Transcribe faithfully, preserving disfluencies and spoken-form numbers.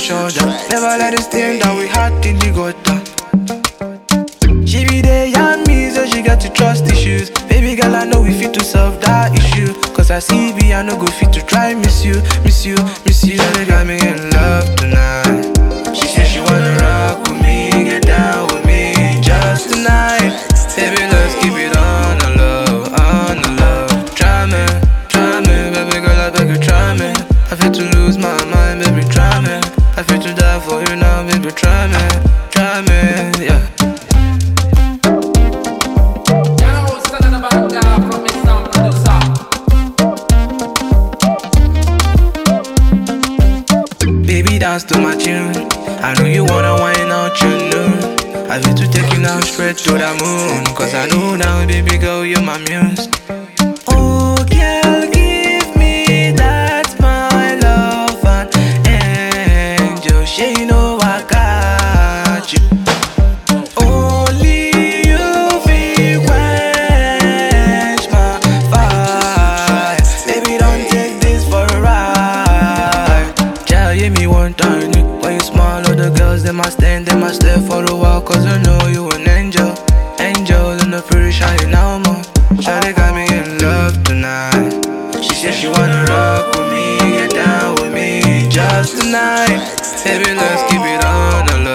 shoulder. Never let this thing that we had in the gutter. She be there, yeah, me, so she got to trust issues. Baby girl, I know we fit to solve that issue. Cause I see B, I no go fit to try miss you, miss you, miss you. They got me in love tonight. She said she wanna rock with me, get down with me just tonight. Baby, let's keep it on the low, on the low. Try me, try me, baby girl, I beg you, try me. I feel to lose my mind, baby, try me. I feel to die for you now, baby, try me, try me, yeah. Baby, dance to my tune. I know you wanna wind out your noon. I feel to take you now straight to the moon. Cause I know now, baby girl, you're my muse. Oh, girl, give me that smile of an angel. She know I got you. Only you feel quench my fire. Baby, don't take this for a ride. Girl, give me one time. When you smile, all the girls, they must stand, they must stay for a while. Cause I know you an angel. Angel in the pretty shiny now, man. Shawty got me in love tonight. She said she wanna rock with me, get down with me just tonight. Baby, let's keep it on the